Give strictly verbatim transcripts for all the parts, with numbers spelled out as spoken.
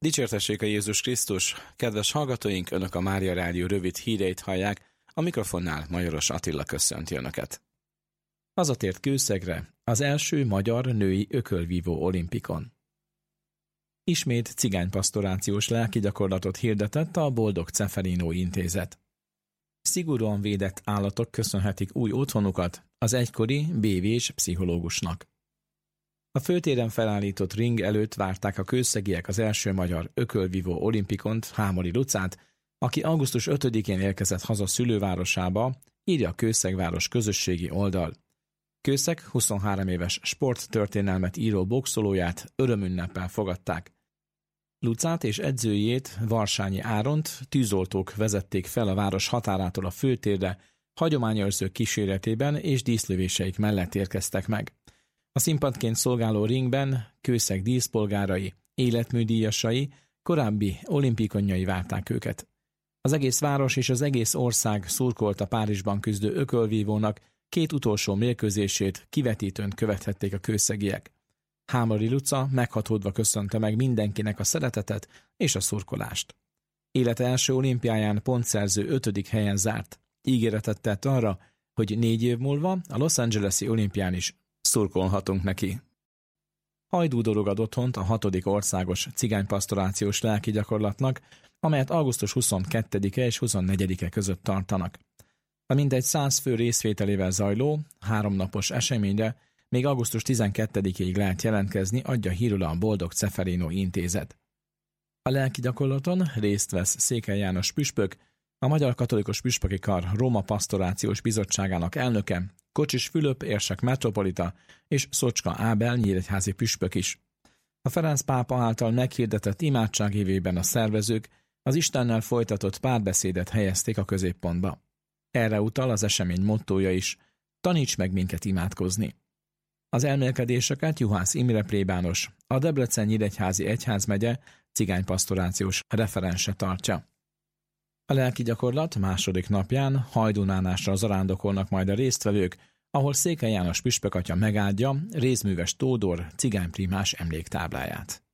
Dicsértessék a Jézus Krisztus! Kedves hallgatóink, Önök a Mária Rádió rövid híreit hallják, a mikrofonnál Majoros Attila köszönti Önöket. Hazatért Kőszegre az első magyar női ökölvívó olimpikon. Ismét cigánypastorációs lelkigyakorlatot hirdetett a Boldog Ceferino Intézet. Szigorúan védett állatok köszönhetik új otthonukat az egykori bé vés pszichológusnak. A főtéren felállított ring előtt várták a kőszegiek az első magyar ökölvívó olimpikont, Hámori Lucát, aki augusztus ötödikén érkezett haza szülővárosába, írja a Kőszegváros közösségi oldal. Kőszeg huszonhárom éves sporttörténelmet író boxolóját örömünneppel fogadták. Lucát és edzőjét, Varsányi Áront tűzoltók vezették fel a város határától a főtérre, hagyományőrzők kíséretében és díszlövéseik mellett érkeztek meg. A színpadként szolgáló ringben Kőszeg díszpolgárai, életműdíjasai, korábbi olimpikonjai várták őket. Az egész város és az egész ország szurkolt a Párizsban küzdő ökölvívónak, két utolsó mérkőzését kivetítőn követhették a kőszegiek. Hámori Luca meghatódva köszönte meg mindenkinek a szeretetet és a szurkolást. Élete első olimpiáján pontszerző ötödik helyen zárt. Ígéretet tett arra, hogy négy év múlva a Los Angeles-i olimpián is szurkolhatunk neki. Hajdú dorog otthont a hatodik országos cigánypastorációs lelkigyakorlatnak, amelyet augusztus huszonkettedike és huszonnegyedike között tartanak. A mintegy száz fő részvételével zajló, háromnapos eseményre még augusztus tizenkettedikéig lehet jelentkezni, adja hírül a Boldog Ceferino Intézet. A lelkigyakorlaton részt vesz Székely János püspök, a Magyar Katolikus Püspöki Kar Róma Pastorációs Bizottságának elnöke, Kocsis Fülöp érsek metropolita és Szocska Ábel nyíregyházi püspök is. A Ferenc pápa által meghirdetett imádság évében a szervezők az Istennel folytatott párbeszédet helyezték a középpontba. Erre utal az esemény mottója is: taníts meg minket imádkozni. Az elmélkedéseket Juhász Imre plébános, a Debrecen-Nyíregyházi egyházmegye cigánypastorációs referense tartja. A lelkigyakorlat második napján Hajdúnánásra zarándokolnak majd a résztvevők, ahol Székely János püspökatya megáldja Rézműves Tódor cigányprímás emléktábláját.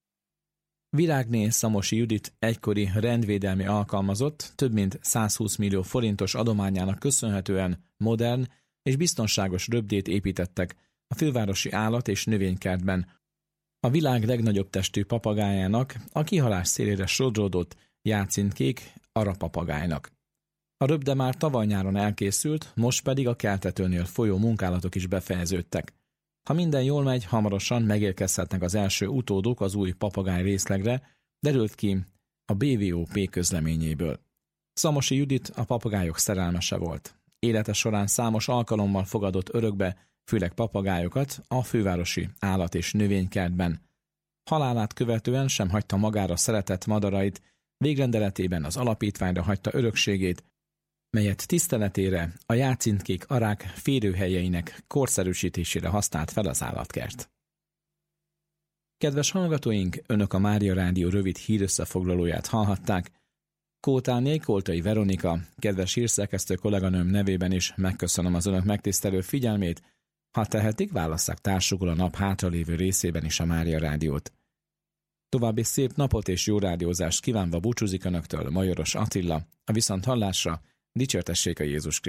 Virágné Szamosi Judit egykori rendvédelmi alkalmazott több mint százhúsz millió forintos adományának köszönhetően modern és biztonságos röbdét építettek a fővárosi állat- és növénykertben a világ legnagyobb testű papagájának, a kihalás szélére sodródott jászintkék arapapagájnak. A röbde már tavaly nyáron elkészült, most pedig a keltetőnél folyó munkálatok is befejeződtek. Ha minden jól megy, hamarosan megérkezhetnek az első utódok az új papagáj részlegre, derült ki a bé vé o pé közleményéből. Szamosi Judit a papagájok szerelmese volt. Élete során számos alkalommal fogadott örökbe, főleg papagályokat a fővárosi állat- és növénykertben. Halálát követően sem hagyta magára szeretett madarait, végrendeletében az alapítványra hagyta örökségét, melyet tiszteletére a jászintkék arák férőhelyeinek korszerűsítésére használt fel az állatkert. Kedves hallgatóink, Önök a Mária Rádió rövid hírösszefoglalóját hallhatták. Kótáné Koltai Veronika, kedves hírszerkesztő kolléganőm nevében is megköszönöm az Önök megtisztelő figyelmét. Ha tehetik, válasszák társul a nap hátralévő részében is a Mária Rádiót. További szép napot és jó rádiózást kívánva búcsúzik Önöktől Majoros Attila, a viszonthallásra. Dicsértessék a Jézus Krisztus!